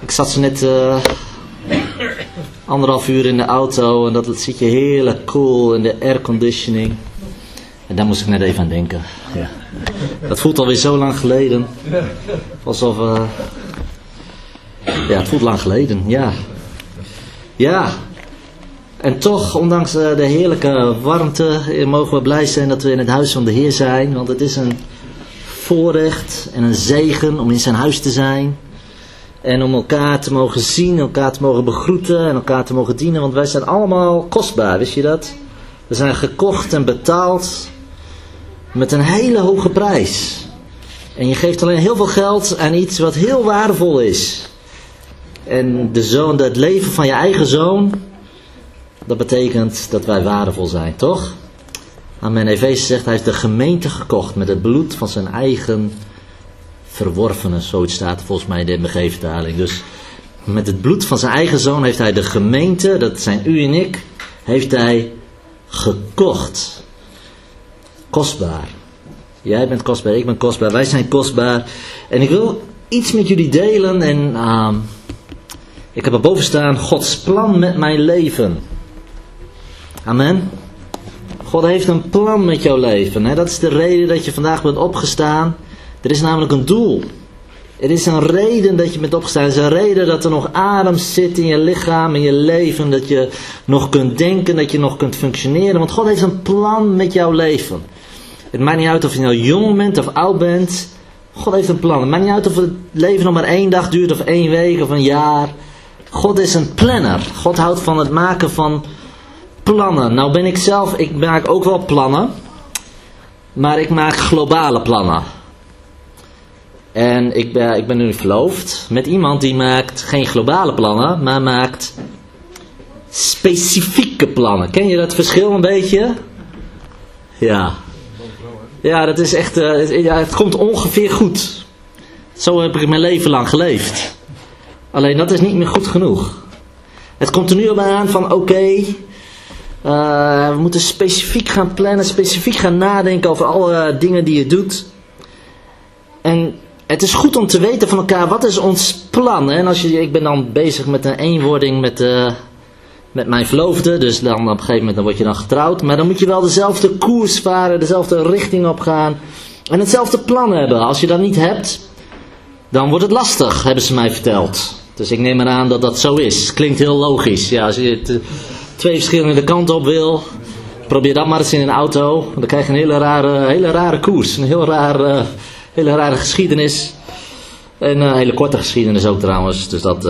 Ik zat zo net 1,5 uur in de auto en dat zit je heerlijk cool in de airconditioning. En daar moest ik net even aan denken. Ja. Dat voelt alweer zo lang geleden. Alsof... ja, het voelt lang geleden, ja. Ja. En toch, ondanks de heerlijke warmte, mogen we blij zijn dat we in het huis van de Heer zijn. Want het is een voorrecht en een zegen om in zijn huis te zijn. En om elkaar te mogen zien, elkaar te mogen begroeten en elkaar te mogen dienen. Want wij zijn allemaal kostbaar, wist je dat? We zijn gekocht en betaald met een hele hoge prijs. En je geeft alleen heel veel geld aan iets wat heel waardevol is. En het leven van je eigen zoon, dat betekent dat wij waardevol zijn, toch? Amen. Efeze zegt, hij heeft de gemeente gekocht met het bloed van zijn eigen verworvenen. Zoiets staat volgens mij in de MBG-vertaling. Dus met het bloed van zijn eigen zoon heeft hij de gemeente, dat zijn u en ik, heeft hij gekocht. Kostbaar. Jij bent kostbaar, ik ben kostbaar, wij zijn kostbaar. En ik wil iets met jullie delen en ik heb erboven staan, Gods plan met mijn leven. Amen. God heeft een plan met jouw leven. Hè? Dat is de reden dat je vandaag bent opgestaan. Er is namelijk een doel. Er is een reden dat je bent opgestaan. Er is een reden dat er nog adem zit in je lichaam, in je leven. Dat je nog kunt denken, dat je nog kunt functioneren. Want God heeft een plan met jouw leven. Het maakt niet uit of je nou jong bent of oud bent. God heeft een plan. Het maakt niet uit of het leven nog maar 1 dag duurt of 1 week of een jaar. God is een planner. God houdt van het maken van plannen. Nou ben ik maak ook wel plannen. Maar ik maak globale plannen. En ik ben nu verloofd met iemand die maakt geen globale plannen, maar maakt specifieke plannen. Ken je dat verschil een beetje? Ja. Ja, dat is echt, het komt ongeveer goed. Zo heb ik mijn leven lang geleefd. Alleen dat is niet meer goed genoeg. Het komt er nu op aan van oké, we moeten specifiek gaan plannen, specifiek gaan nadenken over alle dingen die je doet. En het is goed om te weten van elkaar, wat is ons plan? Hè? En ik ben dan bezig met een eenwording met mijn verloofde, dus dan op een gegeven moment word je dan getrouwd. Maar dan moet je wel dezelfde koers varen, dezelfde richting opgaan en hetzelfde plan hebben. Als je dat niet hebt, dan wordt het lastig, hebben ze mij verteld. Dus ik neem eraan dat dat zo is. Klinkt heel logisch. Ja, als je 2 verschillende kanten op wil, probeer dat maar eens in een auto. Dan krijg je een hele rare koers. Een hele rare geschiedenis. En een hele korte geschiedenis ook trouwens. Dus dat...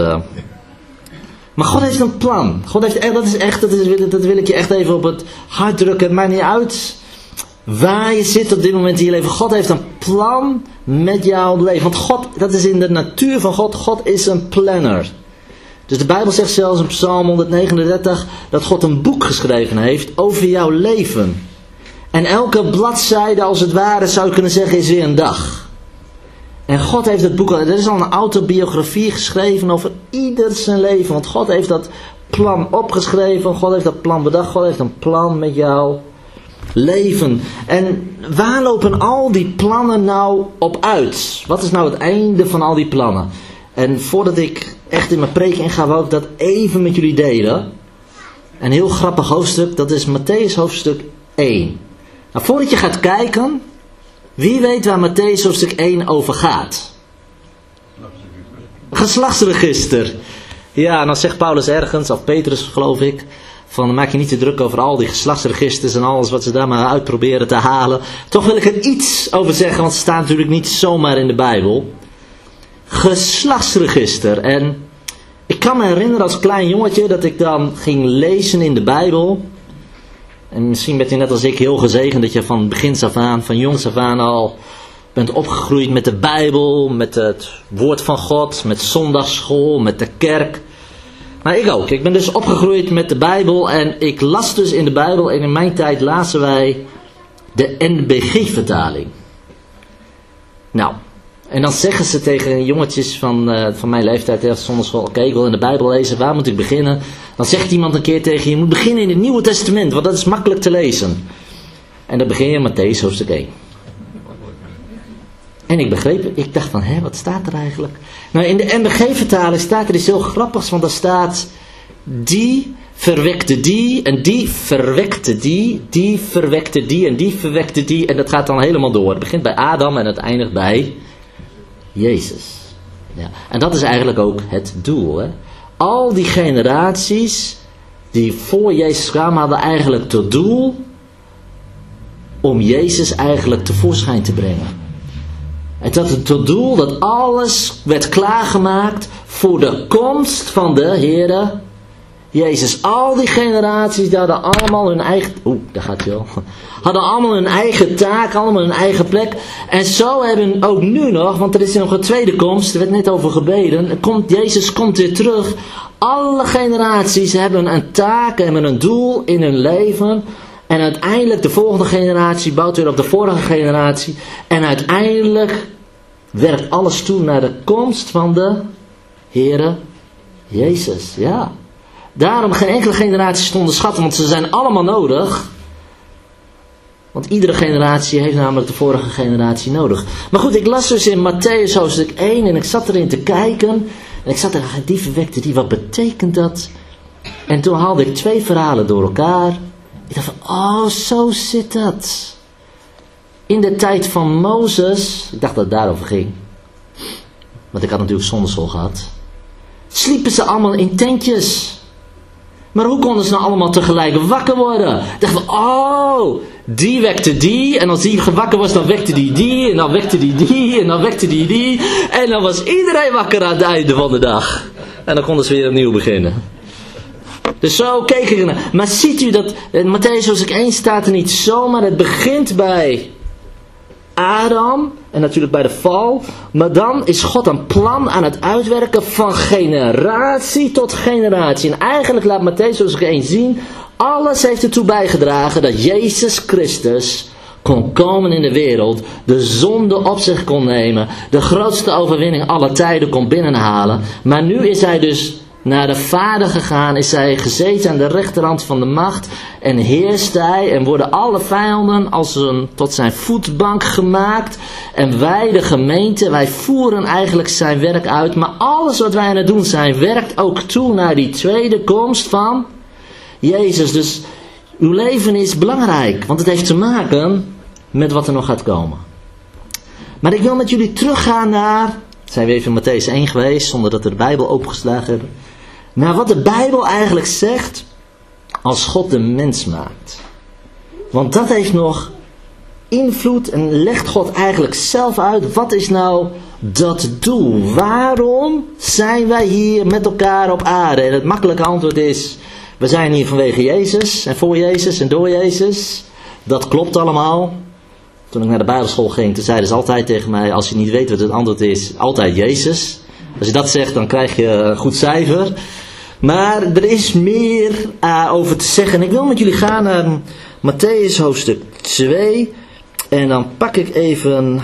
Maar God heeft een plan. God heeft, dat wil ik je echt even op het hart drukken. Het maakt niet uit waar je zit op dit moment in je leven. God heeft een plan met jouw leven. Want God, dat is in de natuur van God. God is een planner. Dus de Bijbel zegt zelfs in Psalm 139 dat God een boek geschreven heeft over jouw leven. En elke bladzijde als het ware zou je kunnen zeggen is weer een dag. En God heeft het boek, er is al een autobiografie geschreven over ieder zijn leven. Want God heeft dat plan opgeschreven, God heeft dat plan bedacht, God heeft een plan met jouw leven. En waar lopen al die plannen nou op uit? Wat is nou het einde van al die plannen? En voordat ik echt in mijn preek inga, wil ik dat even met jullie delen. Een heel grappig hoofdstuk, dat is Mattheüs hoofdstuk 1. Nou, voordat je gaat kijken, wie weet waar Mattheüs hoofdstuk 1 over gaat? Geslachtsregister. Ja, en dan zegt Paulus ergens, of Petrus geloof ik, van maak je niet te druk over al die geslachtsregisters en alles wat ze daar maar uit proberen te halen. Toch wil ik er iets over zeggen, want het staat natuurlijk niet zomaar in de Bijbel. Geslachtsregister. En ik kan me herinneren als klein jongetje dat ik dan ging lezen in de Bijbel. En misschien bent u net als ik heel gezegend dat je van begins af aan, van jongs af aan al bent opgegroeid met de Bijbel, met het woord van God, met zondagsschool, met de kerk. Maar ik ook. Ik ben dus opgegroeid met de Bijbel en ik las dus in de Bijbel en in mijn tijd lazen wij de NBG-vertaling. Nou, en dan zeggen ze tegen jongetjes van mijn leeftijd tegen zondagschool, oké, ik wil in de Bijbel lezen, waar moet ik beginnen? Dan zegt iemand een keer tegen je moet beginnen in het Nieuwe Testament, want dat is makkelijk te lezen. En dan begin je Mattheüs hoofdstuk 1. En ik dacht van, wat staat er eigenlijk? Nou, in de MBG-vertaling staat er iets heel grappigs, want daar staat, die verwekte die, en die verwekte die verwekte die, en die verwekte die, en dat gaat dan helemaal door. Het begint bij Adam en het eindigt bij Jezus. Ja. En dat is eigenlijk ook het doel. Hè? Al die generaties die voor Jezus kwamen, hadden eigenlijk tot doel om Jezus eigenlijk tevoorschijn te brengen. Het had het tot doel dat alles werd klaargemaakt voor de komst van de Heere Jezus. Al die generaties die hadden allemaal hun eigen... daar gaat hij al. Hadden allemaal hun eigen taak, allemaal hun eigen plek. En zo hebben ook nu nog, want er is nog een tweede komst, er werd net over gebeden. Jezus komt weer terug. Alle generaties hebben een taak, hebben een doel in hun leven. En uiteindelijk de volgende generatie bouwt weer op de vorige generatie. En uiteindelijk werkt alles toe naar de komst van de Heere Jezus. Ja. Daarom geen enkele generatie te onderschatten, want ze zijn allemaal nodig. Want iedere generatie heeft namelijk de vorige generatie nodig. Maar goed, ik las dus in Mattheüs hoofdstuk 1 en ik zat erin te kijken. En ik zat er, die verwekte die, wat betekent dat? En toen haalde ik 2 verhalen door elkaar. Ik dacht van, zo zit dat. In de tijd van Mozes, ik dacht dat het daarover ging. Want ik had natuurlijk zondagschool gehad. Sliepen ze allemaal in tentjes. Maar hoe konden ze nou allemaal tegelijk wakker worden? Ik dacht van, die wekte die. En als die wakker was, dan wekte die. En dan wekte die. En dan wekte die. En dan was iedereen wakker aan het einde van de dag. En dan konden ze weer opnieuw beginnen. Dus zo keek ik naar. Maar ziet u dat, in Mattheüs hoofdstuk 1 staat er niet zomaar. Het begint bij Adam. En natuurlijk bij de val. Maar dan is God een plan aan het uitwerken van generatie tot generatie. En eigenlijk laat Mattheüs hoofdstuk 1 zien. Alles heeft ertoe bijgedragen dat Jezus Christus kon komen in de wereld. De zonde op zich kon nemen. De grootste overwinning aller tijden kon binnenhalen. Maar nu is hij dus naar de Vader gegaan, is hij gezeten aan de rechterhand van de macht en heerst hij en worden alle vijanden tot zijn voetbank gemaakt. En wij, de gemeente, wij voeren eigenlijk zijn werk uit, maar alles wat wij aan het doen zijn, werkt ook toe naar die tweede komst van Jezus. Dus uw leven is belangrijk, want het heeft te maken met wat er nog gaat komen. Maar ik wil met jullie teruggaan naar, zijn we even in Mattheüs 1 geweest, zonder dat we de Bijbel opengeslagen hebben, naar wat de Bijbel eigenlijk zegt als God de mens maakt. Want dat heeft nog invloed en legt God eigenlijk zelf uit. Wat is nou dat doel? Waarom zijn wij hier met elkaar op aarde? En het makkelijke antwoord is, we zijn hier vanwege Jezus en voor Jezus en door Jezus. Dat klopt allemaal. Toen ik naar de Bijbelschool ging, toen zeiden ze altijd tegen mij, als je niet weet wat het antwoord is, altijd Jezus. Als je dat zegt, dan krijg je een goed cijfer. Maar er is meer over te zeggen. En ik wil met jullie gaan naar Mattheüs hoofdstuk 2. En dan pak ik even...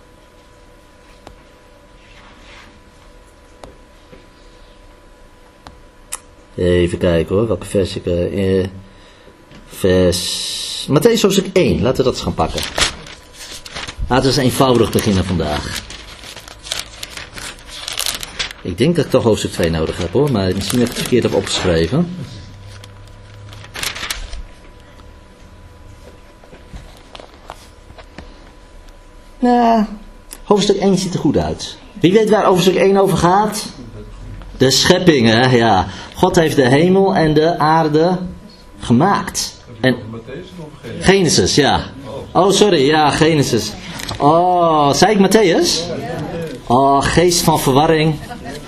Even kijken hoor, welke vers ik... Mattheüs hoofdstuk 1, laten we dat eens gaan pakken. Laten we eens eenvoudig beginnen vandaag. Ik denk dat ik toch hoofdstuk 2 nodig heb hoor, maar misschien heb ik het verkeerd heb opgeschreven. Nou, hoofdstuk 1 ziet er goed uit. Wie weet waar hoofdstuk 1 over gaat? De schepping, hè? Ja. God heeft de hemel en de aarde gemaakt. En Genesis, ja. Oh, sorry, ja, Genesis. Oh, zei ik Mattheüs? Oh, geest van verwarring.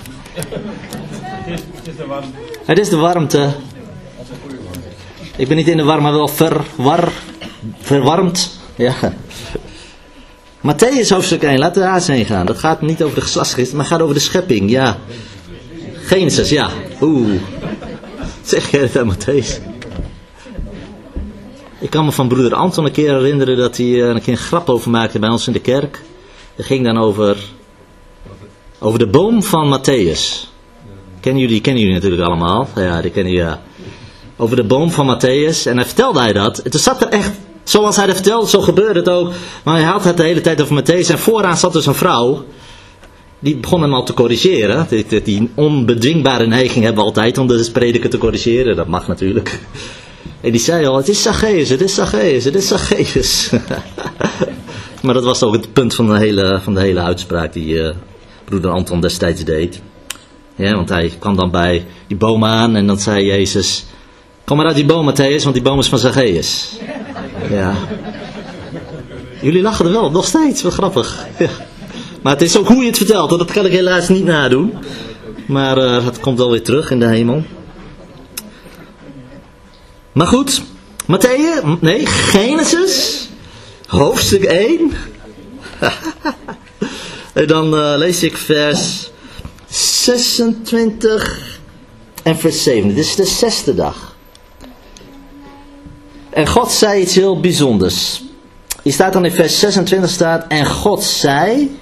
Het is de warmte. Ik ben niet in de war, maar wel verwarmd. Ja. Mattheüs hoofdstuk 1, laten we daar eens heen gaan. Dat gaat niet over de geslachtsregister, maar gaat over de schepping, ja. Genesis, ja. Zeg jij het aan Mattheüs? Ik kan me van broeder Anton een keer herinneren dat hij een keer een grap over maakte bij ons in de kerk. Dat ging dan over de boom van Mattheüs. Kennen jullie natuurlijk allemaal. Ja, die kennen je. Over de boom van Mattheüs. En hij vertelde dat. En toen Zoals hij dat vertelde, zo gebeurde het ook. Maar hij had het de hele tijd over Matthäus. En vooraan zat dus een vrouw. Die begon hem al te corrigeren. Die onbedwingbare neiging hebben we altijd om de prediker te corrigeren. Dat mag natuurlijk. En die zei al, het is Zacchaeus, het is Zacchaeus, het is Zacchaeus. Maar dat was ook het punt van de hele uitspraak die broeder Anton destijds deed. Ja, want hij kwam dan bij die boom aan en dan zei Jezus, kom maar uit die boom, Matthäus, want die boom is van Zacchaeus. Ja. Jullie lachen er wel op, nog steeds, wat grappig. Ja. Maar het is ook hoe je het vertelt, dat kan ik helaas niet nadoen. Maar het komt wel weer terug in de hemel. Maar goed, Genesis, hoofdstuk 1. En dan lees ik vers 26 en vers 7. Dit is de 6e dag. En God zei iets heel bijzonders. Hier staat dan in vers 26 staat, en God zei,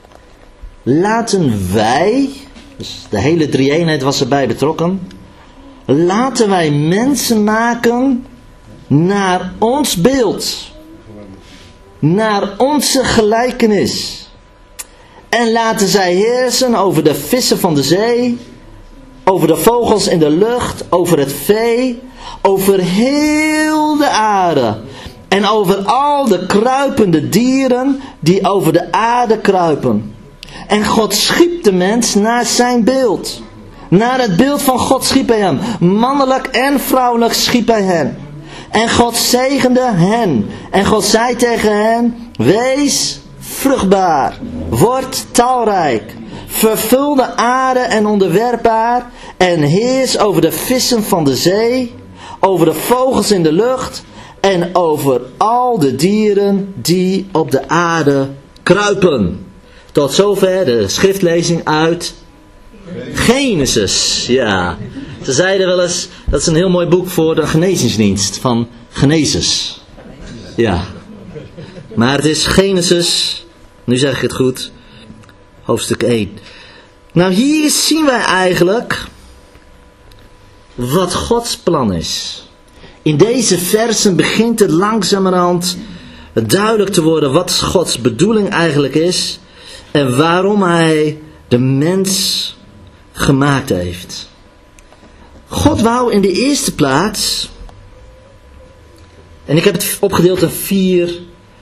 laten wij, dus de hele drie-eenheid was erbij betrokken, laten wij mensen maken naar ons beeld, naar onze gelijkenis. En laten zij heersen over de vissen van de zee, over de vogels in de lucht, over het vee, over heel de aarde. En over al de kruipende dieren die over de aarde kruipen. En God schiep de mens naar zijn beeld. Naar het beeld van God schiep hij hem. Mannelijk en vrouwelijk schiep hij hen. En God zegende hen. En God zei tegen hen, wees vruchtbaar, word talrijk, vervul de aarde en onderwerp haar, en heers over de vissen van de zee, over de vogels in de lucht, en over al de dieren die op de aarde kruipen. Tot zover de schriftlezing uit Genesis. Ja, ze zeiden wel eens, dat is een heel mooi boek voor de genezingsdienst van Genesis. Ja, maar het is Genesis, nu zeg ik het goed, hoofdstuk 1. Nou, hier zien wij eigenlijk wat Gods plan is. In deze versen begint het langzamerhand duidelijk te worden wat Gods bedoeling eigenlijk is en waarom hij de mens gemaakt heeft. God wou in de eerste plaats, en ik heb het opgedeeld in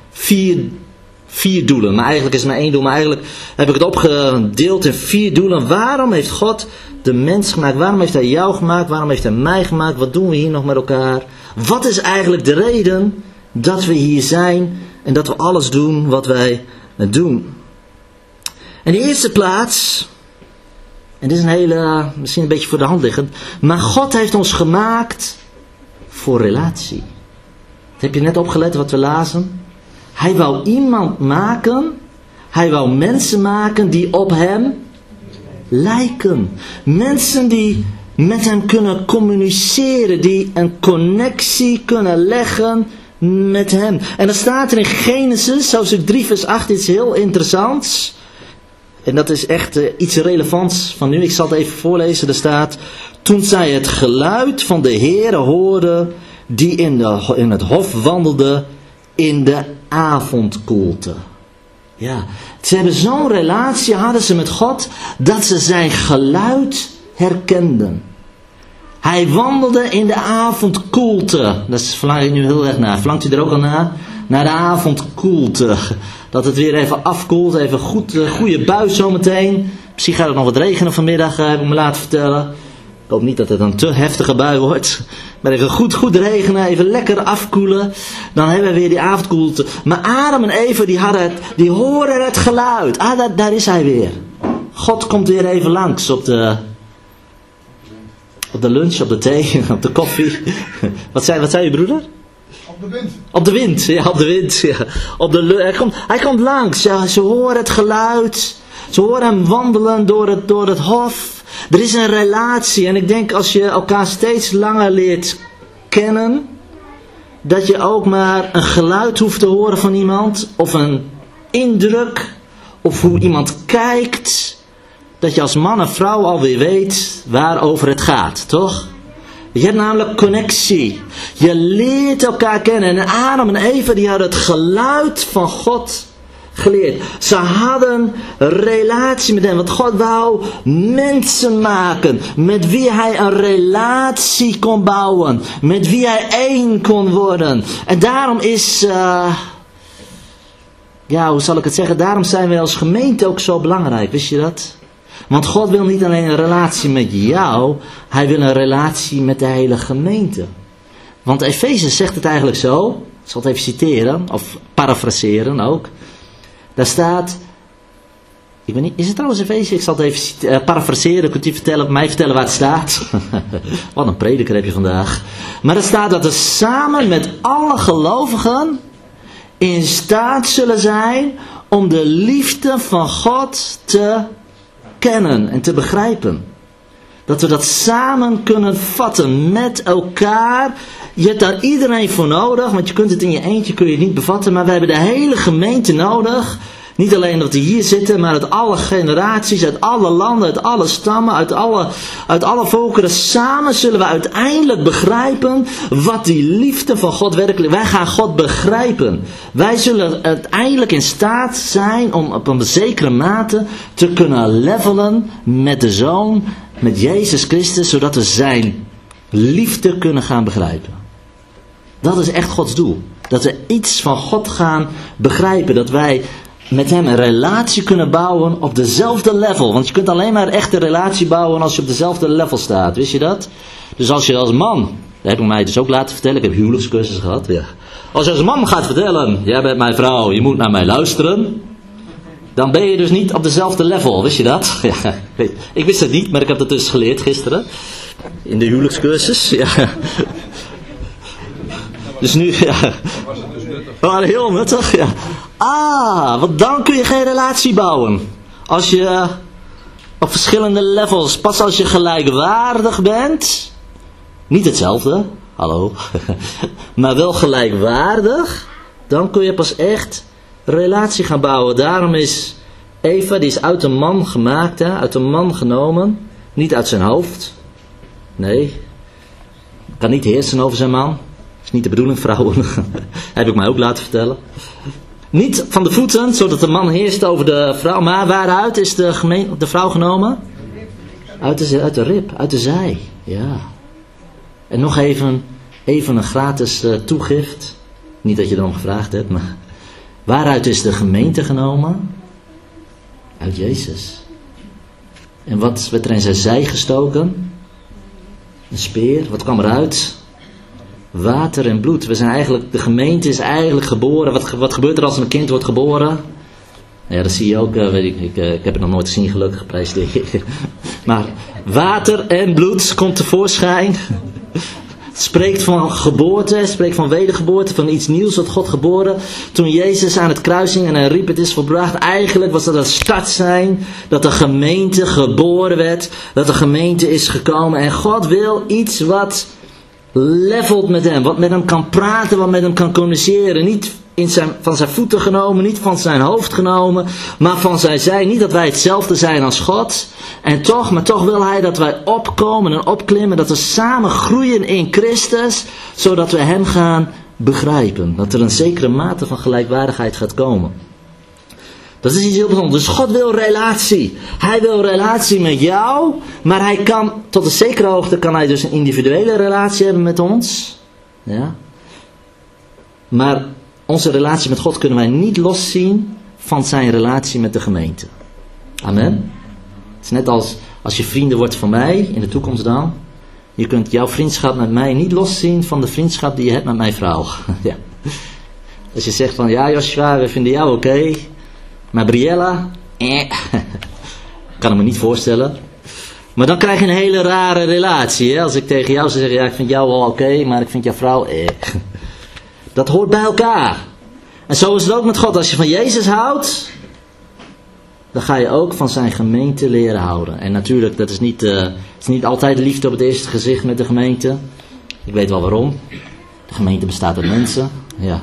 vier doelen, maar eigenlijk is het maar 1 doel, maar eigenlijk heb ik het opgedeeld in 4 doelen. Waarom heeft God de mens gemaakt? Waarom heeft hij jou gemaakt? Waarom heeft hij mij gemaakt? Wat doen we hier nog met elkaar? Wat is eigenlijk de reden dat we hier zijn en dat we alles doen wat wij doen? In de eerste plaats, en dit is een hele, misschien een beetje voor de hand liggend, maar God heeft ons gemaakt voor relatie. Heb je net opgelet wat we lazen? Hij wou iemand maken, hij wou mensen maken die op hem lijken. Mensen die met hem kunnen communiceren, die een connectie kunnen leggen met hem. En dan staat er in Genesis, hoofdstuk 3 vers 8, iets heel interessants. En dat is echt iets relevants van nu. Ik zal het even voorlezen. Er staat, toen zij het geluid van de Heere hoorden, die in het hof wandelde in de avondkoelte. Ja, ze hebben zo'n relatie, hadden ze met God, dat ze zijn geluid herkenden. Hij wandelde in de avondkoelte. Dat verlang ik nu heel erg naar. Verlangt u er ook al naar? Naar de avondkoelte. Dat het weer even afkoelt. Even goede bui zometeen. Misschien gaat het nog wat regenen vanmiddag, heb ik me laten vertellen. Ik hoop niet dat het een te heftige bui wordt. Maar even goed regenen, even lekker afkoelen. Dan hebben we weer die avondkoelte. Maar Adam en Eva, die horen het geluid. Daar is hij weer. God komt weer even langs op de lunch, op de thee, op de koffie. Wat zei je broeder? Op de wind. Op de wind, ja, op de wind. Ja. Hij komt langs, ja, ze horen het geluid. Ze horen hem wandelen door het hof. Er is een relatie en ik denk als je elkaar steeds langer leert kennen, dat je ook maar een geluid hoeft te horen van iemand, of een indruk, of hoe iemand kijkt, dat je als man en vrouw alweer weet waarover het gaat, toch? Je hebt namelijk connectie. Je leert elkaar kennen. En Adam en Eva die hadden het geluid van God geleerd. Ze hadden relatie met hem. Want God wou mensen maken. Met wie hij een relatie kon bouwen. Met wie hij één kon worden. En daarom is... hoe zal ik het zeggen? Daarom zijn wij als gemeente ook zo belangrijk. Wist je dat? Want God wil niet alleen een relatie met jou. Hij wil een relatie met de hele gemeente. Want Efeze zegt het eigenlijk zo. Ik zal het even citeren. Of parafraseren ook. Daar staat... Ik weet niet, is het trouwens Efeze? Ik zal het even parafraseren. Kunt u mij vertellen waar het staat? Wat een prediker heb je vandaag. Maar er staat dat we samen met alle gelovigen in staat zullen zijn om de liefde van God te kennen en te begrijpen. Dat we dat samen kunnen vatten met elkaar. Je hebt daar iedereen voor nodig, want je kunt het in je eentje kun je niet bevatten. Maar we hebben de hele gemeente nodig. Niet alleen dat we hier zitten, maar uit alle generaties, uit alle landen, uit alle stammen, uit alle volkeren. Samen zullen we uiteindelijk begrijpen wat die liefde van God werkelijk... Wij gaan God begrijpen. Wij zullen uiteindelijk in staat zijn om op een zekere mate te kunnen levelen met de Zoon, met Jezus Christus, zodat we zijn liefde kunnen gaan begrijpen. Dat is echt Gods doel. Dat we iets van God gaan begrijpen. Dat wij met hem een relatie kunnen bouwen op dezelfde level. Want je kunt alleen maar echt een relatie bouwen als je op dezelfde level staat. Wist je dat? Dus als je als man, dat heb ik mij dus ook laten vertellen. Ik heb huwelijkscursus gehad. Ja. Als je als man gaat vertellen, jij bent mijn vrouw, je moet naar mij luisteren. Dan ben je dus niet op dezelfde level. Wist je dat? Ja, ik wist het niet, maar ik heb het dus geleerd gisteren. In de huwelijkscursus. Ja. Dus nu, ja. Oh, heel nuttig, ja. Want dan kun je geen relatie bouwen. Als je op verschillende levels, pas als je gelijkwaardig bent. Niet hetzelfde, hallo. Maar wel gelijkwaardig. Dan kun je pas echt relatie gaan bouwen. Daarom is Eva, die is uit een man gemaakt, hè, uit een man genomen. Niet uit zijn hoofd. Nee. Kan niet heersen over zijn man. Dat is niet de bedoeling, vrouwen. Heb ik mij ook laten vertellen. Niet van de voeten, zodat de man heerst over de vrouw. Maar waaruit is de vrouw genomen? Uit de rib, uit de zij. Ja. En nog even een gratis toegift. Niet dat je erom gevraagd hebt, maar... Waaruit is de gemeente genomen? Uit Jezus. En wat werd er in zijn zij gestoken? Een speer. Wat kwam eruit? Water en bloed. De gemeente is eigenlijk geboren. Wat gebeurt er als een kind wordt geboren? Ja, dat zie je ook. Ik heb het nog nooit gezien, gelukkig geprijsd. Maar water en bloed komt tevoorschijn. Het spreekt van geboorte, het spreekt van wedergeboorte, van iets nieuws wat God geboren. Toen Jezus aan het kruis hing en hij riep, het is volbracht. Eigenlijk was dat een startsein dat de gemeente geboren werd. Dat de gemeente is gekomen. En God wil iets wat levelt met hem. Wat met hem kan praten, wat met hem kan communiceren. Niet van zijn voeten genomen, niet van zijn hoofd genomen, maar van zijn zij. Niet dat wij hetzelfde zijn als God. Maar toch wil hij dat wij opkomen en opklimmen. Dat we samen groeien in Christus. Zodat we hem gaan begrijpen. Dat er een zekere mate van gelijkwaardigheid gaat komen. Dat is iets heel bijzonders. Dus God wil relatie. Hij wil relatie met jou. Maar hij kan, tot een zekere hoogte kan hij dus een individuele relatie hebben met ons. Ja. Maar onze relatie met God kunnen wij niet loszien van zijn relatie met de gemeente. Amen. Het is net als je vrienden wordt van mij, in de toekomst dan. Je kunt jouw vriendschap met mij niet loszien van de vriendschap die je hebt met mijn vrouw. Ja. Als je zegt van, ja Joshua, we vinden jou oké. Maar Briella, kan ik me niet voorstellen. Maar dan krijg je een hele rare relatie. Hè? Als ik tegen jou zou zeggen, ja ik vind jou wel oké, maar ik vind jouw vrouw, Dat hoort bij elkaar. En zo is het ook met God. Als je van Jezus houdt, dan ga je ook van zijn gemeente leren houden. En natuurlijk, dat is niet altijd liefde op het eerste gezicht met de gemeente. Ik weet wel waarom. De gemeente bestaat uit mensen. Ja.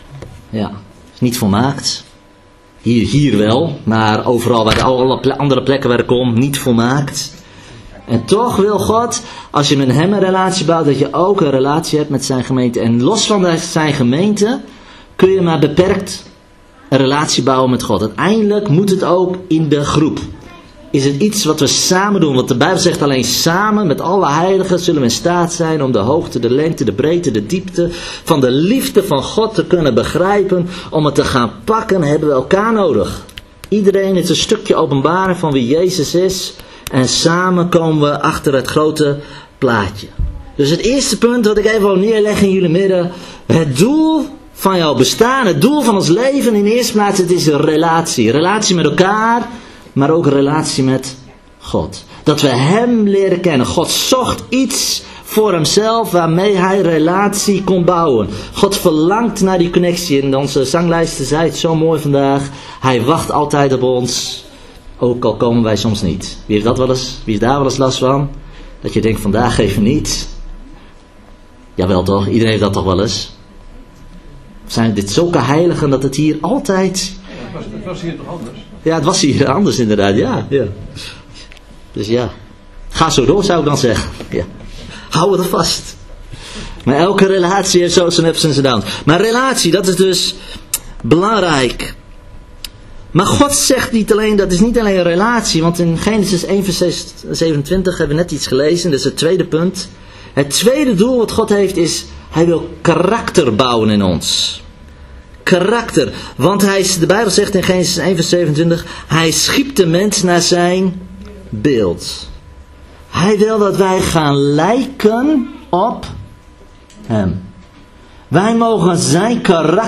Is niet volmaakt. Hier wel, maar overal, bij alle andere plekken waar ik kom, niet volmaakt. En toch wil God, als je met hem een relatie bouwt, dat je ook een relatie hebt met zijn gemeente. En los van zijn gemeente kun je maar beperkt een relatie bouwen met God. Uiteindelijk moet het ook in de groep. Is het iets wat we samen doen? Want de Bijbel zegt alleen samen met alle heiligen zullen we in staat zijn om de hoogte, de lengte, de breedte, de diepte van de liefde van God te kunnen begrijpen. Om het te gaan pakken hebben we elkaar nodig. Iedereen heeft een stukje openbaring van wie Jezus is. En samen komen we achter het grote plaatje. Dus het eerste punt wat ik even wil neerleggen in jullie midden. Het doel van jouw bestaan, het doel van ons leven in de eerste plaats, het is een relatie. Relatie met elkaar, maar ook een relatie met God. Dat we hem leren kennen. God zocht iets voor hemzelf waarmee hij relatie kon bouwen. God verlangt naar die connectie. En onze zanglijster zei het zo mooi vandaag. Hij wacht altijd op ons. Ook al komen wij soms niet. Wie heeft daar wel eens last van? Dat je denkt, vandaag even niet. Jawel toch, iedereen heeft dat toch wel eens. Zijn dit zulke heiligen dat het hier altijd... Het was hier toch anders? Ja, het was hier anders inderdaad, ja. Dus ja, ga zo door zou ik dan zeggen. Ja. Hou het vast. Maar elke relatie heeft zo zijn ups en zijn downs. Maar relatie, dat is dus belangrijk. Maar God zegt niet alleen, dat is niet alleen een relatie. Want in Genesis 1 vers 27 hebben we net iets gelezen. Dat is het tweede punt. Het tweede doel wat God heeft is, hij wil karakter bouwen in ons. Karakter. Want de Bijbel zegt in Genesis 1 vers 27, hij schiep de mens naar zijn beeld. Hij wil dat wij gaan lijken op hem. Wij mogen zijn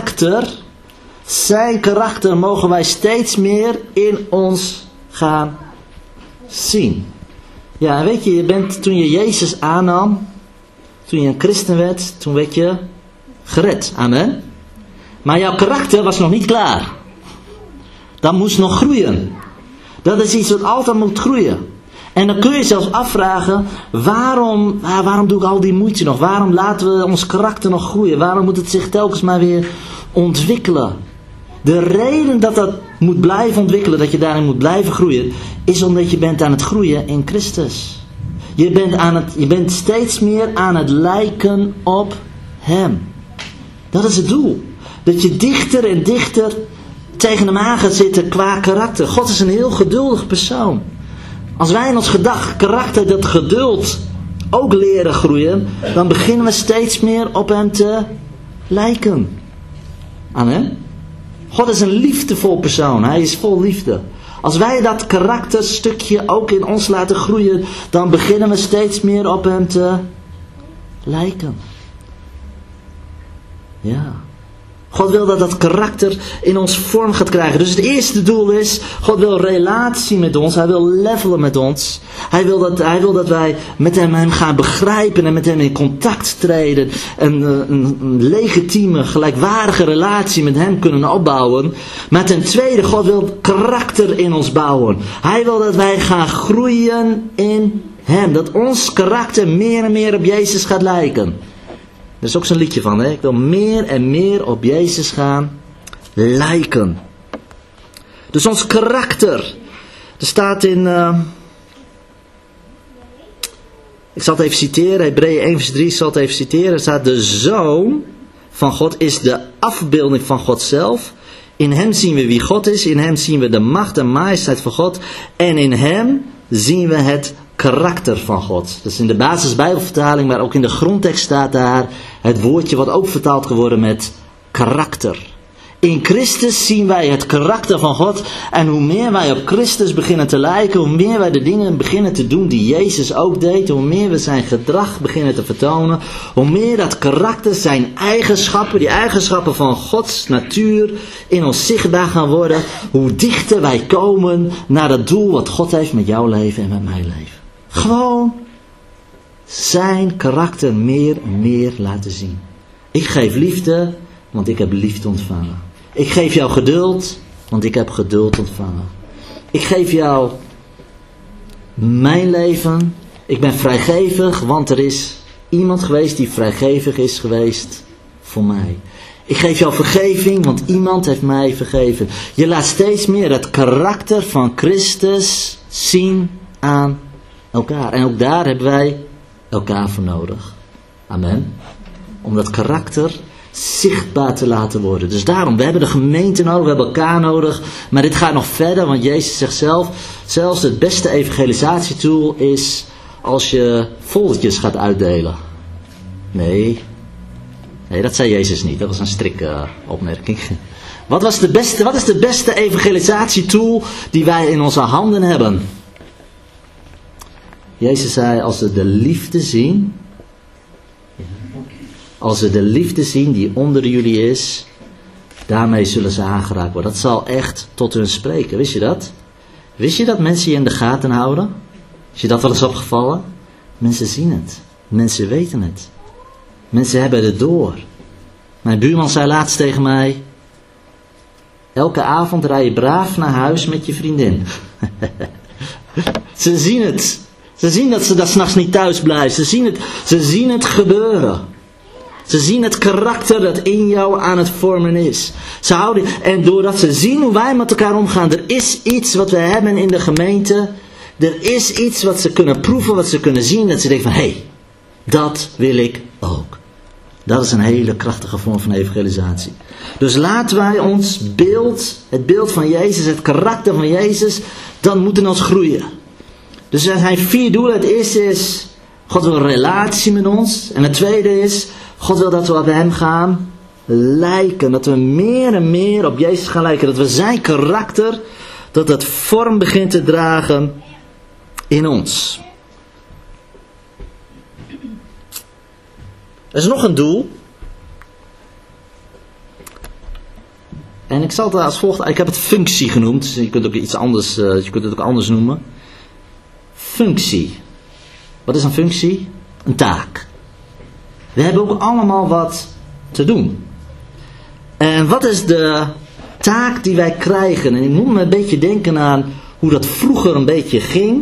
karakter mogen wij steeds meer in ons gaan zien. Ja, en weet je, toen je Jezus aannam, toen je een christen werd, toen werd je gered. Amen. Maar jouw karakter was nog niet klaar. Dat moest nog groeien. Dat is iets wat altijd moet groeien. En dan kun je zelfs afvragen, waarom doe ik al die moeite nog? Waarom laten we ons karakter nog groeien? Waarom moet het zich telkens maar weer ontwikkelen? De reden dat dat moet blijven ontwikkelen, dat je daarin moet blijven groeien, is omdat je bent aan het groeien in Christus. Je bent steeds meer aan het lijken op hem. Dat is het doel. Dat je dichter en dichter tegen hem aan gaat zitten qua karakter. God is een heel geduldig persoon. Als wij in ons karakter dat geduld ook leren groeien, dan beginnen we steeds meer op hem te lijken. Amen. God is een liefdevol persoon. Hij is vol liefde. Als wij dat karakterstukje ook in ons laten groeien, dan beginnen we steeds meer op hem te lijken. Ja. God wil dat dat karakter in ons vorm gaat krijgen. Dus het eerste doel is, God wil relatie met ons. Hij wil levelen met ons. Hij wil dat wij met hem gaan begrijpen en met hem in contact treden. Een legitieme, gelijkwaardige relatie met hem kunnen opbouwen. Maar ten tweede, God wil karakter in ons bouwen. Hij wil dat wij gaan groeien in hem. Dat ons karakter meer en meer op Jezus gaat lijken. Er is ook zo'n liedje van, hè? Ik wil meer en meer op Jezus gaan lijken. Dus ons karakter. Er staat in... ik zal het even citeren. Hebreeën 1 vers 3 ik zal het even citeren. Er staat, de Zoon van God is de afbeelding van God zelf. In hem zien we wie God is. In hem zien we de macht en majesteit van God. En in hem zien we het karakter van God. Dat is in de basisbijbelvertaling, maar ook in de grondtekst staat daar het woordje wat ook vertaald geworden met karakter. In Christus zien wij het karakter van God. En hoe meer wij op Christus beginnen te lijken, hoe meer wij de dingen beginnen te doen die Jezus ook deed, hoe meer we zijn gedrag beginnen te vertonen, hoe meer dat karakter, zijn eigenschappen, die eigenschappen van Gods natuur in ons zichtbaar gaan worden, hoe dichter wij komen naar het doel wat God heeft met jouw leven en met mijn leven. Gewoon zijn karakter meer en meer laten zien. Ik geef liefde, want ik heb liefde ontvangen. Ik geef jou geduld, want ik heb geduld ontvangen. Ik geef jou mijn leven. Ik ben vrijgevig, want er is iemand geweest die vrijgevig is geweest voor mij. Ik geef jou vergeving, want iemand heeft mij vergeven. Je laat steeds meer het karakter van Christus zien aan elkaar. En ook daar hebben wij elkaar voor nodig. Amen. Om dat karakter zichtbaar te laten worden. Dus daarom, we hebben de gemeente nodig, we hebben elkaar nodig. Maar dit gaat nog verder, want Jezus zegt zelf, zelfs het beste evangelisatietool is als je foldertjes gaat uitdelen. Nee, dat zei Jezus niet. Dat was een strikke opmerking. Wat is de beste evangelisatietool die wij in onze handen hebben? Jezus zei, als ze de liefde zien, die onder jullie is, daarmee zullen ze aangeraakt worden. Dat zal echt tot hun spreken. Wist je dat? Wist je dat mensen je in de gaten houden? Is je dat wel eens opgevallen? Mensen zien het. Mensen weten het. Mensen hebben het door. Mijn buurman zei laatst tegen mij, elke avond rij je braaf naar huis met je vriendin. Ze zien het. Ze zien dat ze daar 's nachts niet thuis blijft. Ze zien het gebeuren. Ze zien het karakter dat in jou aan het vormen is. En doordat ze zien hoe wij met elkaar omgaan. Er is iets wat we hebben in de gemeente. Er is iets wat ze kunnen proeven, wat ze kunnen zien. Dat ze denken van, hé, dat wil ik ook. Dat is een hele krachtige vorm van evangelisatie. Dus laten wij ons beeld, het beeld van Jezus, het karakter van Jezus, dan moet in ons groeien. Dus er zijn 4 doelen. Het eerste is, God wil een relatie met ons. En het tweede is, God wil dat we op hem gaan lijken. Dat we meer en meer op Jezus gaan lijken. Dat we zijn karakter, dat het vorm begint te dragen in ons. Er is nog een doel. En ik zal het als volgt. Ik heb het functie genoemd. Je kunt ook iets anders, je kunt het ook anders noemen. Functie. Wat is een functie? Een taak. We hebben ook allemaal wat te doen. En wat is de taak die wij krijgen? En ik moet me een beetje denken aan hoe dat vroeger een beetje ging.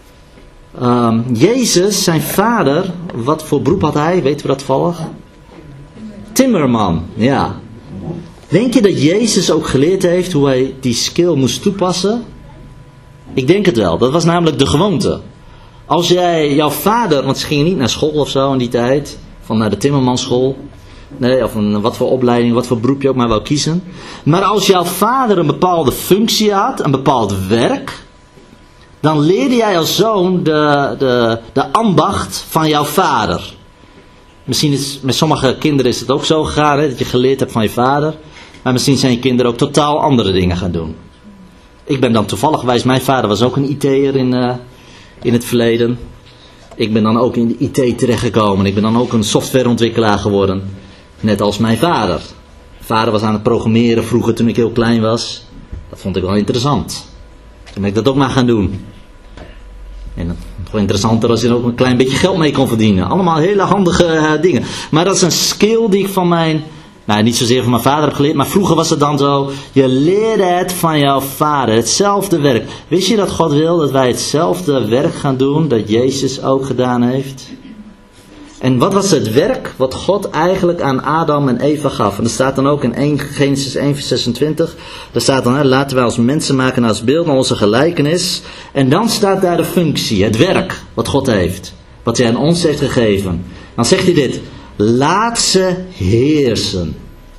Jezus, zijn vader, wat voor beroep had hij? Weten we dat toevallig? Timmerman, ja. Denk je dat Jezus ook geleerd heeft hoe hij die skill moest toepassen? Ik denk het wel. Dat was namelijk de gewoonte. Als jouw vader, want ze gingen niet naar school of zo in die tijd, van naar de timmermanschool. Nee, of wat voor opleiding, wat voor beroep je ook maar wou kiezen. Maar als jouw vader een bepaalde functie had, een bepaald werk, dan leerde jij als zoon de ambacht van jouw vader. Misschien is met sommige kinderen is het ook zo gegaan, hè, dat je geleerd hebt van je vader. Maar misschien zijn je kinderen ook totaal andere dingen gaan doen. Ik ben dan toevallig geweest, mijn vader was ook een IT'er in het verleden. Ik ben dan ook in de IT terechtgekomen. Ik ben dan ook een softwareontwikkelaar geworden. Net als mijn vader. Mijn vader was aan het programmeren vroeger toen ik heel klein was. Dat vond ik wel interessant. Toen ben ik dat ook maar gaan doen. En het was wel interessanter als je er ook een klein beetje geld mee kon verdienen. Allemaal hele handige dingen. Maar dat is een skill die ik van niet zozeer van mijn vader heb geleerd. Maar vroeger was het dan zo. Je leerde het van jouw vader. Hetzelfde werk. Wist je dat God wil dat wij hetzelfde werk gaan doen dat Jezus ook gedaan heeft? En wat was het werk wat God eigenlijk aan Adam en Eva gaf? En dat staat dan ook in Genesis 1 vers 26. Daar staat dan, laten wij als mensen maken naar ons beeld, naar onze gelijkenis. En dan staat daar de functie, het werk wat God heeft. Wat hij aan ons heeft gegeven. Dan zegt hij dit. Laat ze heersen.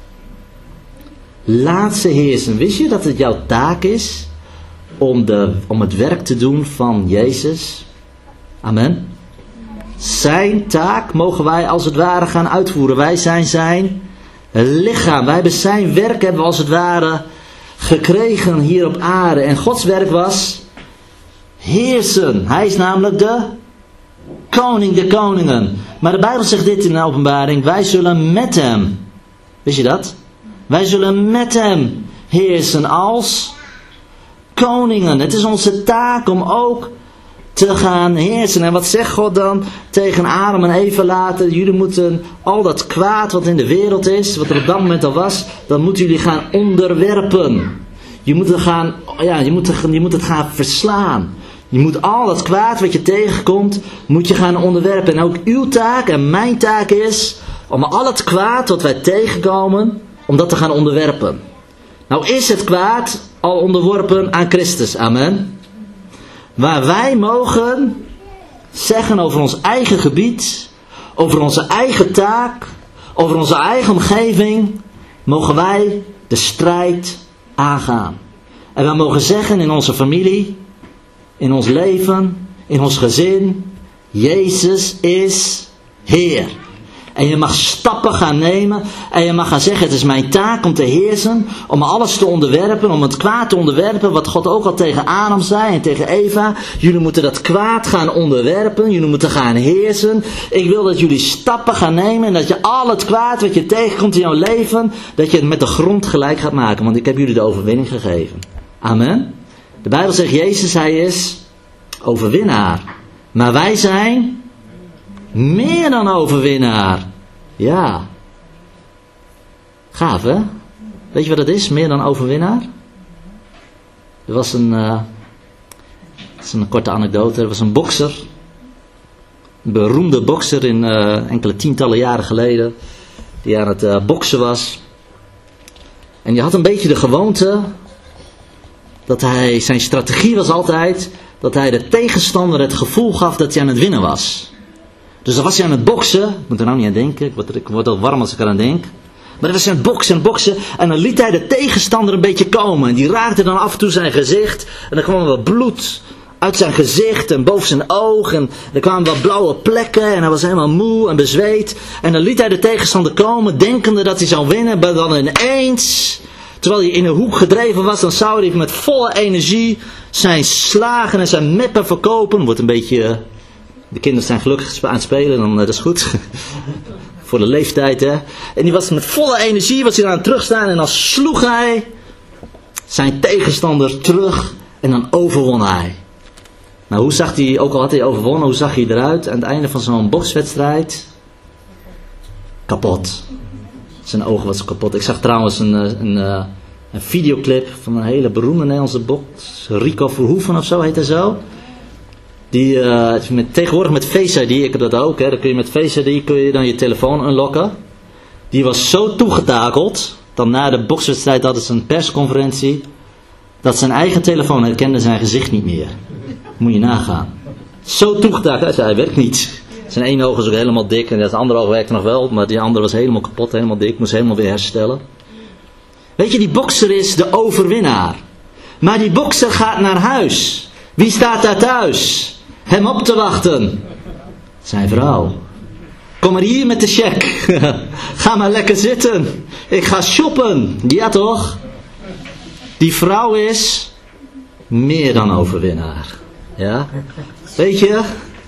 Laat ze heersen. Wist je dat het jouw taak is om het werk te doen van Jezus? Amen. Zijn taak mogen wij als het ware gaan uitvoeren. Wij zijn zijn lichaam. Wij hebben zijn werk hebben we als het ware gekregen hier op aarde. En Gods werk was heersen. Hij is namelijk de koning der koningen. Maar de Bijbel zegt dit in de Openbaring. Wij zullen met hem. Wist je dat? Wij zullen met hem heersen als koningen. Het is onze taak om ook te gaan heersen. En wat zegt God dan tegen Adam en Eva later? Jullie moeten al dat kwaad wat in de wereld is, wat er op dat moment al was, dan moeten jullie gaan onderwerpen. Je moet het gaan verslaan. Je moet al dat kwaad wat je tegenkomt, moet je gaan onderwerpen. En ook uw taak en mijn taak is om al het kwaad wat wij tegenkomen, om dat te gaan onderwerpen. Nou is het kwaad al onderworpen aan Christus. Amen. Maar wij mogen zeggen over ons eigen gebied, over onze eigen taak, over onze eigen omgeving, mogen wij de strijd aangaan. En wij mogen zeggen in onze familie, in ons leven, in ons gezin, Jezus is Heer. En je mag stappen gaan nemen en je mag gaan zeggen, het is mijn taak om te heersen, om alles te onderwerpen, om het kwaad te onderwerpen, wat God ook al tegen Adam zei en tegen Eva. Jullie moeten dat kwaad gaan onderwerpen, jullie moeten gaan heersen. Ik wil dat jullie stappen gaan nemen en dat je al het kwaad wat je tegenkomt in jouw leven, dat je het met de grond gelijk gaat maken, want ik heb jullie de overwinning gegeven. Amen. De Bijbel zegt, Jezus, hij is overwinnaar. Maar wij zijn meer dan overwinnaar. Ja. Gaaf, hè? Weet je wat het is? Meer dan overwinnaar? Er was dat is een korte anekdote. Er was een bokser. Een beroemde bokser in enkele tientallen jaren geleden. Die aan het boksen was. En die had een beetje de gewoonte dat zijn strategie was altijd dat hij de tegenstander het gevoel gaf dat hij aan het winnen was. Dus dan was hij aan het boksen. Ik moet er nou niet aan denken. Ik word al warm als ik eraan denk. Maar dan was hij aan het boksen. En dan liet hij de tegenstander een beetje komen. En die raakte dan af en toe zijn gezicht. En dan kwam er wat bloed uit zijn gezicht en boven zijn oog. En er kwamen wat blauwe plekken. En hij was helemaal moe en bezweet. En dan liet hij de tegenstander komen, denkende dat hij zou winnen. Maar dan ineens, terwijl hij in een hoek gedreven was, dan zou hij met volle energie zijn slagen en zijn meppen verkopen. Wordt een beetje... De kinderen zijn gelukkig aan het spelen, dan dat is goed. Voor de leeftijd, hè. En die was met volle energie, was hij aan het terugstaan. En dan sloeg hij zijn tegenstander terug. En dan overwon hij. Nou, hoe zag hij, ook al had hij overwonnen, hoe zag hij eruit? Aan het einde van zo'n bokswedstrijd? Kapot. Zijn ogen was kapot. Ik zag trouwens een videoclip van een hele beroemde Nederlandse boks. Rico Verhoeven of zo heet hij zo. Die tegenwoordig met Face ID, ik heb dat ook, hè, dan kun je met Face ID kun je dan je telefoon unlocken. Die was zo toegetakeld, dan na de bokswedstrijd hadden ze een persconferentie, dat zijn eigen telefoon herkende zijn gezicht niet meer. Moet je nagaan. Zo toegetakeld, hij zei, hij werkt niet. Zijn ene oog was ook helemaal dik en het andere oog werkte nog wel, maar die andere was helemaal kapot, helemaal dik, moest helemaal weer herstellen. Weet je, die bokser is de overwinnaar. Maar die bokser gaat naar huis. Wie staat daar thuis? Hem op te wachten. Zijn vrouw. Kom maar hier met de cheque. Ga maar lekker zitten. Ik ga shoppen. Ja toch? Die vrouw is meer dan overwinnaar. Ja? Weet je?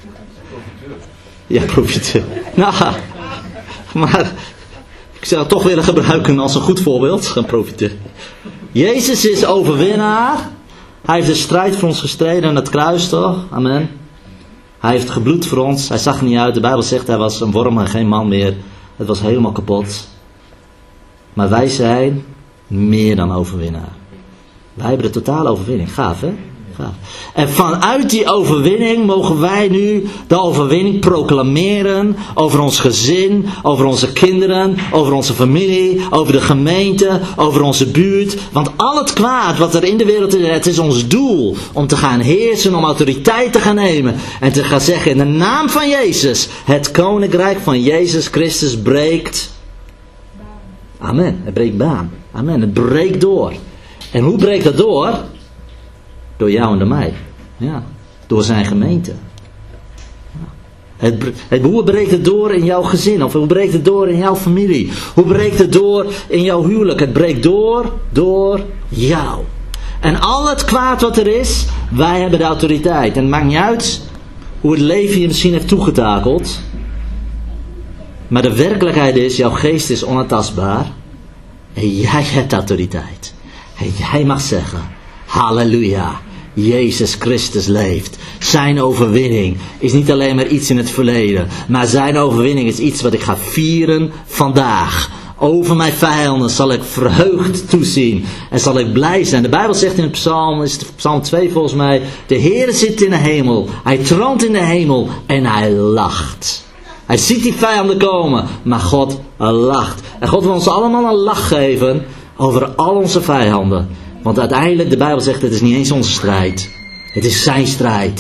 Ja, profiteur. Nou, maar ik zou het toch willen gebruiken als een goed voorbeeld. Gaan profiteur. Jezus is overwinnaar. Hij heeft de strijd voor ons gestreden aan het kruis, toch? Amen. Hij heeft gebloed voor ons. Hij zag er niet uit. De Bijbel zegt hij was een worm en geen man meer. Het was helemaal kapot. Maar wij zijn meer dan overwinnaar. Wij hebben de totale overwinning. Gaaf, hè? Gaaf. En vanuit die overwinning mogen wij nu de overwinning proclameren over ons gezin, over onze kinderen, over onze familie, over de gemeente, over onze buurt. Want al het kwaad wat er in de wereld is, het is ons doel om te gaan heersen, om autoriteit te gaan nemen. En te gaan zeggen in de naam van Jezus, het koninkrijk van Jezus Christus breekt. Amen. Het breekt baan. Amen. Het breekt door. En hoe breekt dat door? Door jou en door mij. Ja. Door zijn gemeente. Ja. Hoe breekt het door in jouw gezin? Of hoe breekt het door in jouw familie? Hoe breekt het door in jouw huwelijk? Het breekt door jou. En al het kwaad wat er is, wij hebben de autoriteit. En het maakt niet uit hoe het leven je misschien heeft toegetakeld. Maar de werkelijkheid is, jouw geest is onaantastbaar. En jij hebt autoriteit. En jij mag zeggen, halleluja, Jezus Christus leeft. Zijn overwinning is niet alleen maar iets in het verleden. Maar zijn overwinning is iets wat ik ga vieren vandaag. Over mijn vijanden zal ik verheugd toezien. En zal ik blij zijn. De Bijbel zegt in het psalm, is het psalm 2 volgens mij. De Heer zit in de hemel. Hij troont in de hemel. En hij lacht. Hij ziet die vijanden komen. Maar God lacht. En God wil ons allemaal een lach geven. Over al onze vijanden. Want uiteindelijk, de Bijbel zegt, het is niet eens onze strijd. Het is zijn strijd.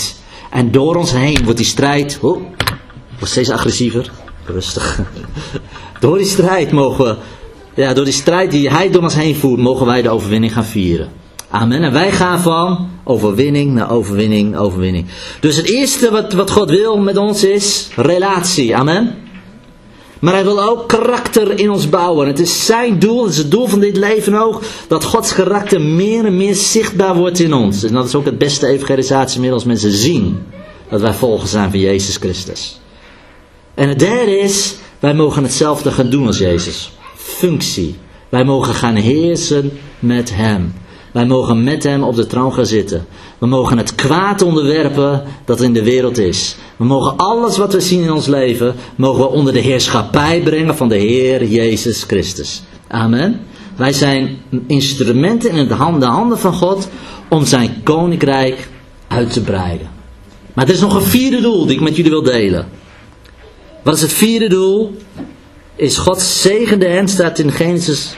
En door ons heen wordt die strijd... wordt steeds agressiever. Rustig. Door die strijd mogen we... Ja, door die strijd die hij door ons heen voert, mogen wij de overwinning gaan vieren. Amen. En wij gaan van overwinning naar overwinning, overwinning. Dus het eerste wat God wil met ons is relatie. Amen. Maar hij wil ook karakter in ons bouwen. Het is zijn doel, het is het doel van dit leven ook, dat Gods karakter meer en meer zichtbaar wordt in ons. En dat is ook het beste evangelisatiemiddel als mensen zien dat wij volgers zijn van Jezus Christus. En het derde is, wij mogen hetzelfde gaan doen als Jezus. Functie. Wij mogen gaan heersen met hem. Wij mogen met hem op de troon gaan zitten. We mogen het kwaad onderwerpen dat in de wereld is. We mogen alles wat we zien in ons leven, mogen we onder de heerschappij brengen van de Heer Jezus Christus. Amen. Wij zijn instrumenten in de handen van God om zijn koninkrijk uit te breiden. Maar er is nog een vierde doel die ik met jullie wil delen. Wat is het vierde doel? Is God zegende hen, staat in Genesis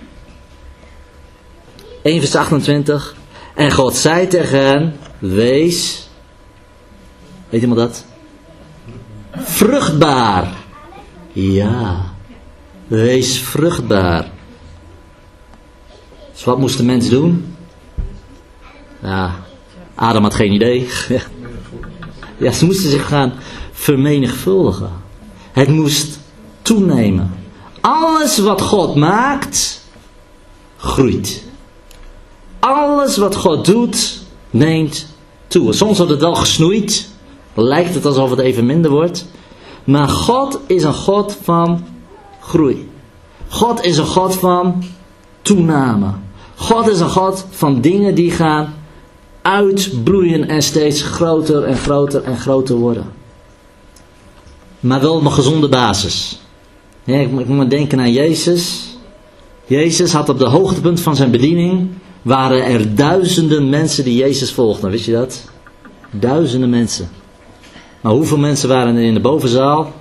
1 vers 28. En God zei tegen hen, wees, weet iemand dat? Vruchtbaar. Ja, wees vruchtbaar. Dus wat moest de mens doen? Ja, Adam had geen idee. Ja, ze moesten zich gaan vermenigvuldigen. Het moest toenemen. Alles wat God maakt, groeit. Alles wat God doet, neemt toe. Soms wordt het wel gesnoeid. Lijkt het alsof het even minder wordt. Maar God is een God van groei. God is een God van toename. God is een God van dingen die gaan uitbloeien en steeds groter en groter en groter worden. Maar wel op een gezonde basis. Ja, ik moet denken aan Jezus. Jezus had op de hoogtepunt van zijn bediening, waren er duizenden mensen die Jezus volgden. Wist je dat? Duizenden mensen. Maar hoeveel mensen waren er in de bovenzaal?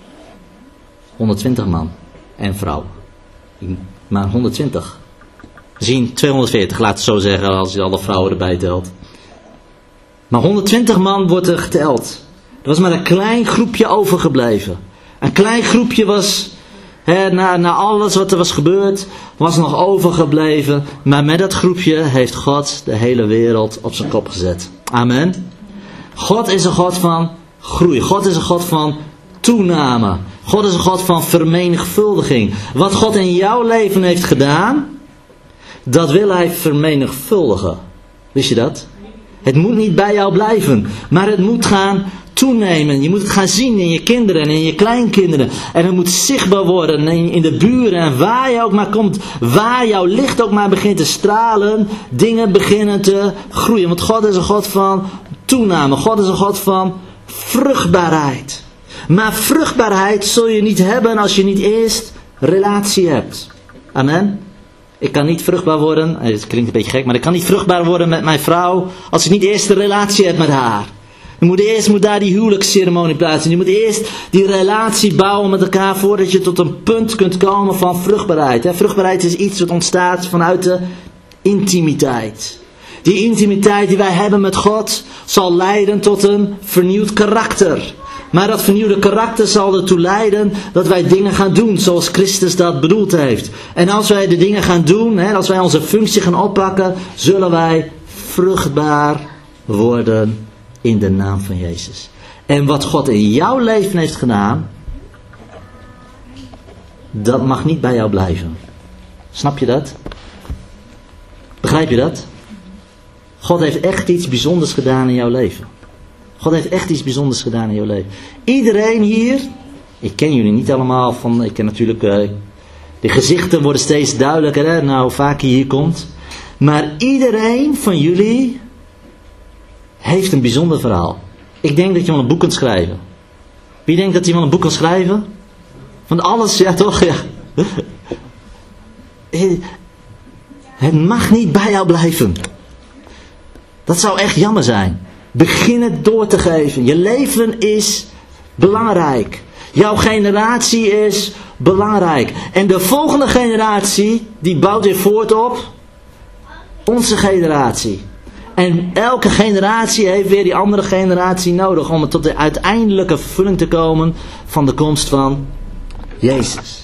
120 man en vrouw. Maar 120. We zien 240, laat het zo zeggen, als je alle vrouwen erbij telt. Maar 120 man wordt er geteld. Er was maar een klein groepje overgebleven. Een klein groepje was, na alles wat er was gebeurd, was nog overgebleven. Maar met dat groepje heeft God de hele wereld op zijn kop gezet. Amen. God is een God van groei. God is een God van toename. God is een God van vermenigvuldiging. Wat God in jouw leven heeft gedaan, dat wil hij vermenigvuldigen. Wist je dat? Het moet niet bij jou blijven, maar het moet gaan toenemen. Je moet het gaan zien in je kinderen en in je kleinkinderen. En het moet zichtbaar worden in de buren. En waar je ook maar komt, waar jouw licht ook maar begint te stralen, dingen beginnen te groeien. Want God is een God van toename. God is een God van vruchtbaarheid. Maar vruchtbaarheid zul je niet hebben als je niet eerst relatie hebt. Amen. Ik kan niet vruchtbaar worden, het klinkt een beetje gek, maar ik kan niet vruchtbaar worden met mijn vrouw als ik niet eerst een relatie heb met haar. Eerst moet daar die huwelijksceremonie plaatsvinden. Je moet eerst die relatie bouwen met elkaar voordat je tot een punt kunt komen van vruchtbaarheid. Vruchtbaarheid is iets wat ontstaat vanuit de intimiteit. Die intimiteit die wij hebben met God zal leiden tot een vernieuwd karakter. Maar dat vernieuwde karakter zal ertoe leiden dat wij dingen gaan doen zoals Christus dat bedoeld heeft. En als wij de dingen gaan doen, als wij onze functie gaan oppakken, zullen wij vruchtbaar worden in de naam van Jezus. En wat God in jouw leven heeft gedaan, dat mag niet bij jou blijven. Snap je dat? Begrijp je dat? God heeft echt iets bijzonders gedaan in jouw leven. God heeft echt iets bijzonders gedaan in jouw leven. Iedereen hier, ik ken jullie niet allemaal, ik ken natuurlijk, de gezichten worden steeds duidelijker, nou hoe vaak je hier komt. Maar iedereen van jullie heeft een bijzonder verhaal. Ik denk dat je wel een boek kunt schrijven. Wie denkt dat hij wel een boek kan schrijven? Van alles, ja toch? Ja. Het mag niet bij jou blijven. Dat zou echt jammer zijn. Begin het door te geven. Je leven is belangrijk. Jouw generatie is belangrijk. En de volgende generatie, die bouwt weer voort op onze generatie. En elke generatie heeft weer die andere generatie nodig om tot de uiteindelijke vervulling te komen van de komst van Jezus.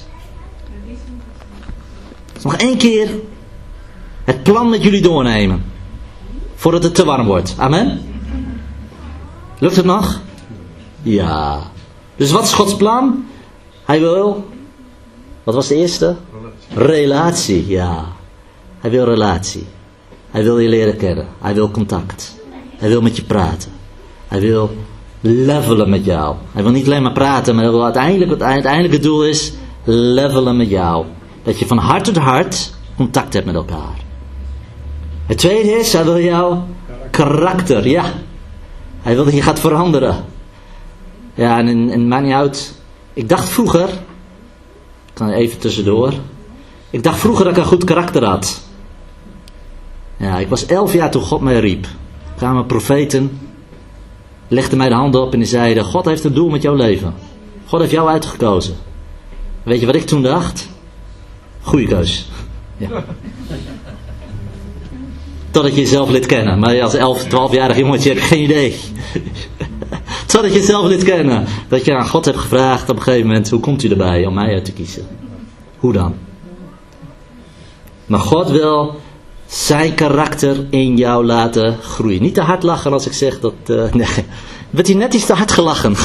Dus nog 1 keer het plan met jullie doornemen. Voordat het te warm wordt. Amen? Lukt het nog? Ja. Dus wat is Gods plan? Hij wil... Wat was de eerste? Relatie, ja. Hij wil relatie. Hij wil je leren kennen. Hij wil contact. Hij wil met je praten. Hij wil levelen met jou. Hij wil niet alleen maar praten, maar hij wil het uiteindelijke doel is levelen met jou. Dat je van hart tot hart contact hebt met elkaar. Het tweede is, hij wil jouw karakter, ja. Hij wil dat je gaat veranderen. Ja, en maakt niet uit. Ik dacht vroeger, ik kan even tussendoor. Ik dacht vroeger dat ik een goed karakter had. Ja, ik was 11 jaar toen God mij riep. Er kwamen profeten, legden mij de handen op en die zeiden, God heeft een doel met jouw leven. God heeft jou uitgekozen. Weet je wat ik toen dacht? Goeie keus. Ja. Totdat je jezelf leert kennen. Maar als 11, 12-jarig jongetje heb je geen idee. Totdat je jezelf leert kennen. Dat je aan God hebt gevraagd op een gegeven moment, hoe komt u erbij om mij uit te kiezen? Hoe dan? Maar God wil zijn karakter in jou laten groeien. Niet te hard lachen als ik zeg dat... nee, werd hij net iets te hard gelachen.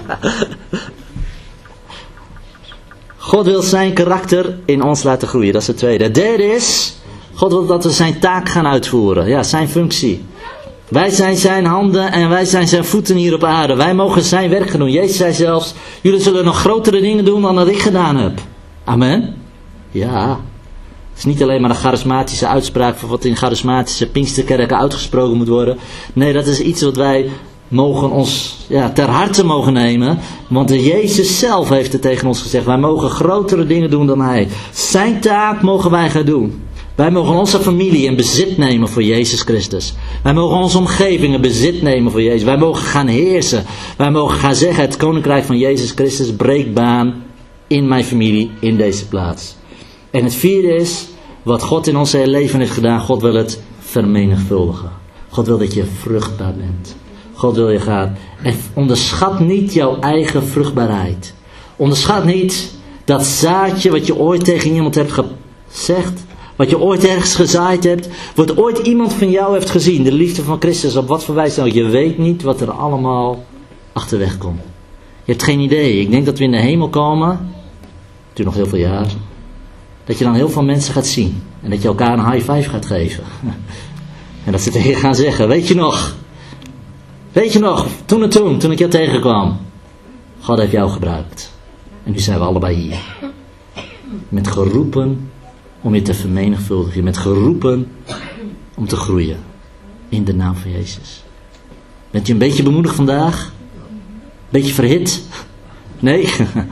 God wil zijn karakter in ons laten groeien. Dat is het tweede. Het derde is... God wil dat we zijn taak gaan uitvoeren. Ja, zijn functie. Wij zijn zijn handen en wij zijn zijn voeten hier op aarde. Wij mogen zijn werk gaan doen. Jezus zei zelfs, jullie zullen nog grotere dingen doen dan dat ik gedaan heb. Amen? Ja. Het is niet alleen maar een charismatische uitspraak van wat in charismatische Pinksterkerken uitgesproken moet worden. Nee, dat is iets wat wij mogen ons ter harte mogen nemen. Want Jezus zelf heeft het tegen ons gezegd. Wij mogen grotere dingen doen dan hij. Zijn taak mogen wij gaan doen. Wij mogen onze familie in bezit nemen voor Jezus Christus. Wij mogen onze omgeving in bezit nemen voor Jezus. Wij mogen gaan heersen. Wij mogen gaan zeggen, het koninkrijk van Jezus Christus breekt baan in mijn familie, in deze plaats. En het vierde is, wat God in ons hele leven heeft gedaan, God wil het vermenigvuldigen. God wil dat je vruchtbaar bent. God wil je gaan. En onderschat niet jouw eigen vruchtbaarheid. Onderschat niet dat zaadje wat je ooit tegen iemand hebt gezegd. Wat je ooit ergens gezaaid hebt. Wat ooit iemand van jou heeft gezien. De liefde van Christus. Op wat voor wijze nou. Je weet niet wat er allemaal achterweg komt. Je hebt geen idee. Ik denk dat we in de hemel komen. Duurt nog heel veel jaar. Dat je dan heel veel mensen gaat zien. En dat je elkaar een high five gaat geven. En dat ze tegen je gaan zeggen. Weet je nog? Weet je nog? Toen ik jou tegenkwam. God heeft jou gebruikt. En nu zijn we allebei hier. Met geroepen om je te vermenigvuldigen. Je bent geroepen om te groeien. In de naam van Jezus. Bent u een beetje bemoedigd vandaag? Beetje verhit? Nee?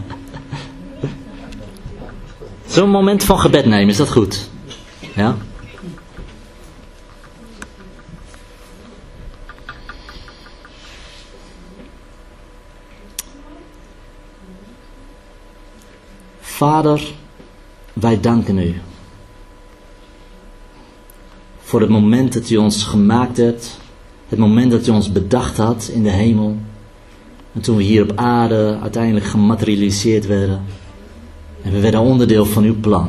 Zo'n moment van gebed nemen, is dat goed? Ja? Vader, wij danken u voor het moment dat u ons gemaakt hebt, het moment dat u ons bedacht had in de hemel, en toen we hier op aarde uiteindelijk gematerialiseerd werden, en we werden onderdeel van uw plan.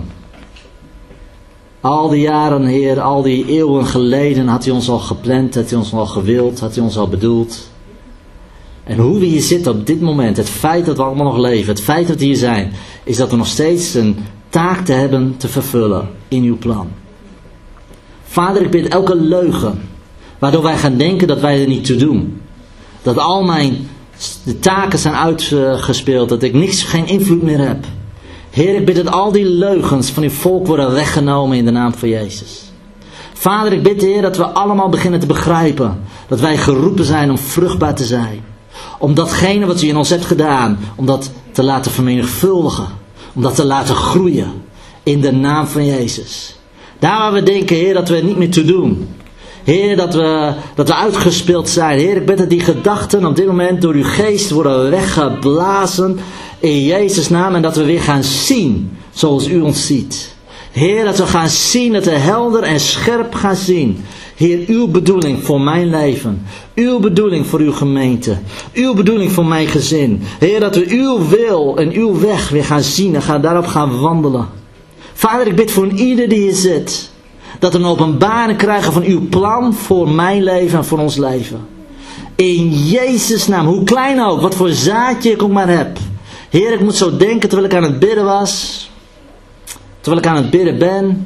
Al die jaren, Heer, al die eeuwen geleden had u ons al gepland, had u ons al gewild, had u ons al bedoeld. En hoe we hier zitten op dit moment, het feit dat we allemaal nog leven, het feit dat we hier zijn, is dat we nog steeds een taak te hebben te vervullen in uw plan. Vader, ik bid elke leugen, waardoor wij gaan denken dat wij er niet toe doen. Dat al de taken zijn uitgespeeld, dat ik geen invloed meer heb. Heer, ik bid dat al die leugens van uw volk worden weggenomen in de naam van Jezus. Vader, ik bid, Heer, dat we allemaal beginnen te begrijpen dat wij geroepen zijn om vruchtbaar te zijn. Om datgene wat u in ons hebt gedaan, om dat te laten vermenigvuldigen. Om dat te laten groeien in de naam van Jezus. Daar waar we denken, Heer, dat we er niet meer toe doen. Heer, dat we uitgespeeld zijn. Heer, ik bid dat die gedachten op dit moment door uw geest worden weggeblazen in Jezus' naam. En dat we weer gaan zien zoals u ons ziet. Heer, dat we gaan zien, dat we helder en scherp gaan zien. Heer, uw bedoeling voor mijn leven. Uw bedoeling voor uw gemeente. Uw bedoeling voor mijn gezin. Heer, dat we uw wil en uw weg weer gaan zien en daarop gaan wandelen. Vader, ik bid voor ieder die hier zit. Dat we een openbaring krijgen van uw plan voor mijn leven en voor ons leven. In Jezus' naam, hoe klein ook, wat voor zaadje ik ook maar heb. Heer, ik moet zo denken terwijl ik aan het bidden was. Terwijl ik aan het bidden ben.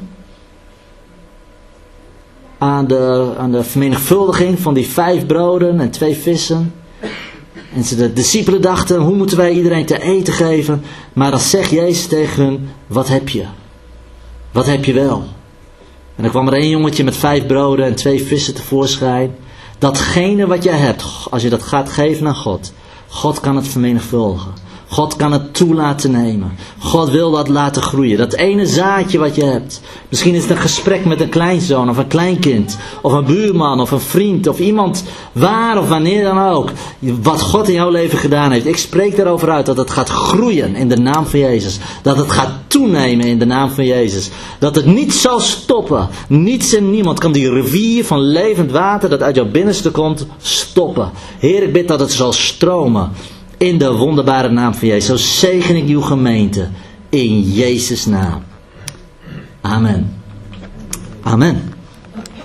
Aan de vermenigvuldiging van die 5 broden en 2 vissen. En de discipelen dachten, hoe moeten wij iedereen te eten geven? Maar dan zegt Jezus tegen hun, wat heb je? Wat heb je wel? En dan kwam er 1 jongetje met 5 broden en 2 vissen tevoorschijn. Datgene wat jij hebt, als je dat gaat geven aan God. God kan het vermenigvuldigen. God kan het toe laten nemen. God wil dat laten groeien. Dat ene zaadje wat je hebt. Misschien is het een gesprek met een kleinzoon of een kleinkind. Of een buurman of een vriend. Of iemand waar of wanneer dan ook. Wat God in jouw leven gedaan heeft. Ik spreek daarover uit dat het gaat groeien in de naam van Jezus. Dat het gaat toenemen in de naam van Jezus. Dat het niet zal stoppen. Niets en niemand kan die rivier van levend water dat uit jouw binnenste komt stoppen. Heer, ik bid dat het zal stromen. In de wonderbare naam van Jezus. Zo zegen ik uw gemeente. In Jezus' naam. Amen. Amen.